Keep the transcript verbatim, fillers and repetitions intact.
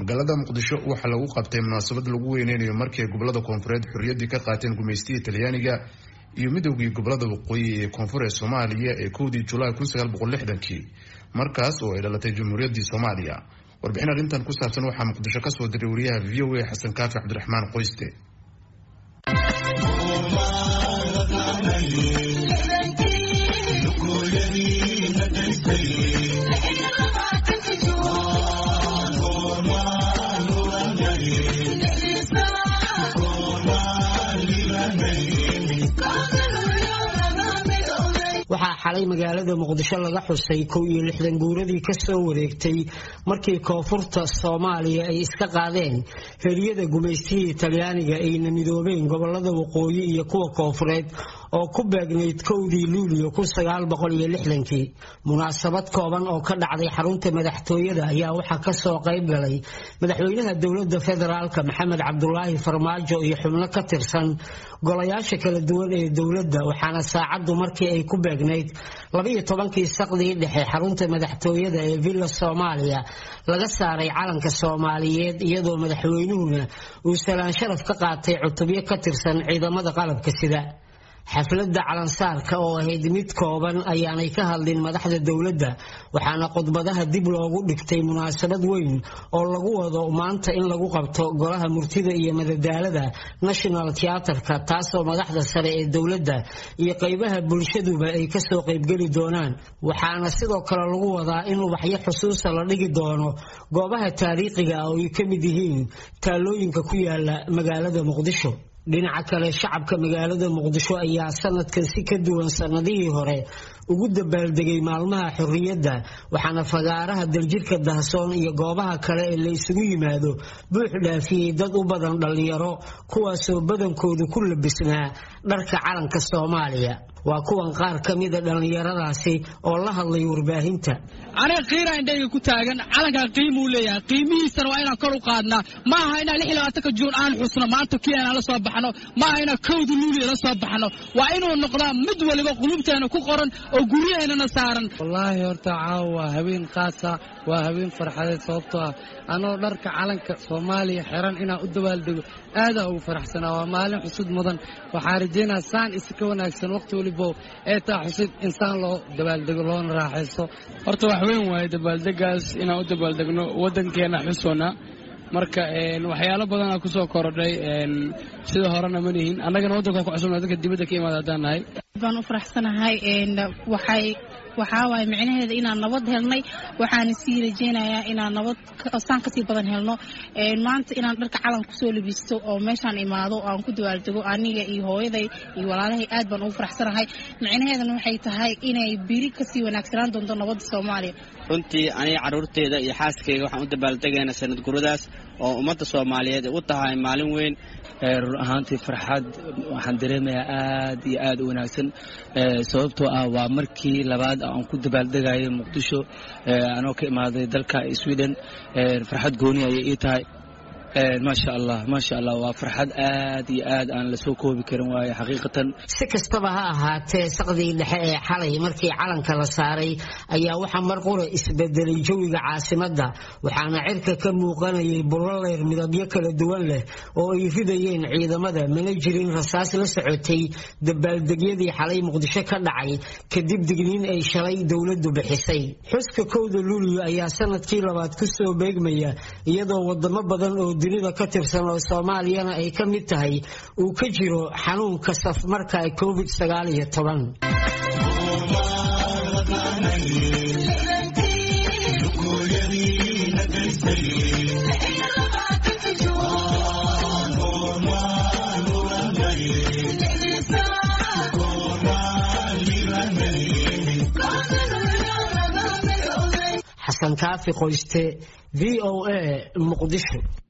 magaalada Muqdisho waxa lagu qabtay munaasabad lagu weyneynayo markii gobolada koonfureed xurriyadii ka qaateen gumeystigii Talyaaniga iyo midowgii gobolada waqooyi ee koonfurta Soomaaliya ee kowdii Juulaay kun sagaal boqol lixdan markaas oo ay dhalatay Jamhuuriyaddii Soomaaliya. warbixin arrintan ku saabsan waxaa Muqdisho ka soo diray wariyaha V O A Xasan Kaafi Cabdiraxmaan Qoyste. waxaa xalay magaalada Muqdisho laga xusay kow iyo lixdan guuradii ka soo wareegtay markii koonfurta Soomaaliya ay iska qaadeen xeriyada gumeystigii Talyaaniga ayna midoobeen gobolada waqooyi iyo kuwa koonfureed oo ku beegnayd kowdii Luulyo kun sagaal boqol lixdan. munaasabad kooban oo ka dhacday xarunta madaxtooyada ayaa waxaa ka soo qayb galay madaxweynaha dowladda federaalka Maxamed Cabdullaahi Farmaajo iyo xubno ka tirsan golayaasha kala duwan ee dowladda, waxaana saacadu markii ay ku beegnayd laba iyo tobankii saqdii dhexe xarunta madaxtooyada ee Villa Soomaaliya laga saaray calanka Soomaaliyeed iyadoo madaxweynuhuna uu salaan sharaf ka qaatay cutubyo ka tirsan ciidamada qalabka sida. xafladda calansaarka oo ahayd mid kooban ayaanay ka hadlin madaxda dowladda, waxaana khudbadaha dib loogu dhigtay munaasabad weyn oo lagu wado maanta in lagu qabto golaha murtida iyo madadaalada National Theatre-ka, taasoo madaxda sare ee dowladda iyo qaybaha bulshaduba ay ka soo qaybgeli doonaan. waxaana sidoo kale lagu wadaa in ubaxyo xusuusa la dhigi doono goobaha taariikhiga oo ay ka mid yihiin taalooyinka ku yaala magaalada Muqdisho. dhinaca kale shacabka magaalada Muqdisho ayaa sanadkan si ka duwan sanadihii hore ugu dabaaldegay maalmaha xurriyadda, waxaana fagaaraha daljirka Dahsoon iyo goobaha kale ee la isugu yimaado buux dhaafiyay dad u badan dhalinyaro kuwaasoo badankoodu ku labisnaa dharka calanka Soomaaliya. waa kuwan qaar ka mid ah dhalinyaradaasi oo la hadlay warbaahinta. aniga qiira indhayga ku taagan calanka qiimo uu leeyahay, qiimihiisana waa inaan kor u qaadnaa. ma aha inaan lix iyo labaatanka juun aan xusno maanta kiyana la soo baxno, ma aha inaan kowda luulyo la soo baxno, waa inuu noqdaa mid waliba qulubteena ku qoran oo guryaheennana saaran. wallaahi horta caawa waa habeen qaasa, waa habeen farxadeed sababtoo ah anoo dharka calanka Soomaaliya xiran inaan u dabaaldego aada ugu faraxsanaa. waa maalin xusud mudan, waxaan rajaynayaa saan isi ka wanaagsan waqti waliba ee taa xusud insaan loo dabaaldego loona raaxaysto. horta wax weyn waaye dabaaldegaas inaan u dabaaldegno waddankeena xusoona. marka waxyaalo badan aa ku soo korodhay sida horena ma nihin annagana waddanka ku cusubna dadka dibadda ka imaada haddaan nahay. baan u faraxsanahay waxay waxaa waaye micnaheeda inaan nabad helnay, waxaana sii rajeynayaa inaan nabad saan kasii badan helno. maanta inaan dharka calan kusoo labisto oo meeshaan imaado aan ku dabaaldego aniga iyo hooyaday iyo walaalahay aad baan ugu faraxsanahay. micnaheedana waxay tahay inay biri kasii wanaagsanaan doonto nabadda Soomaaliya. runtii aniga carruurteyda iyo xaaskayga waxaan u dabaaldegaynaa sanad guradaas oo ummadda Soomaaliyeed u tahay maalin weyn. run ahaantii farxad waxaan dareemayaa aad iyo aad u wanaagsan sababtoo ah waa markii labaad aan ku dabaaldegayo Muqdisho anoo ka imaaday dalka Sweden. farxad gooni ayay ii tahay. ما شاء الله ما شاء الله وفرحت آد آد أن لسوكو بكرم حقيقة. سكستبها هات سقدي لحق حلي مركي علن كلا ساري أيها وحمر قرى إسبدل جوي عاصمة ده وحنا عرك كم وقنا بالله يرمي بيكل الدول له ويفيدين عيد مدى من الجرين رصاص لسعتي دبل دقيقي حلي مقدشة كدعي كدب دقنين أي شري دولة بحسي حسك كود لولي أيها سنة كيلوات كسو بيجمية يدو وضم بدن dunida ka tirsan oo Soomaaliyana ay ka mid tahay uu ka jiro xanuunka safmarka ee covid sagaal iyo toban. Xasan Kaafi Qoyste V O A Muqdisho.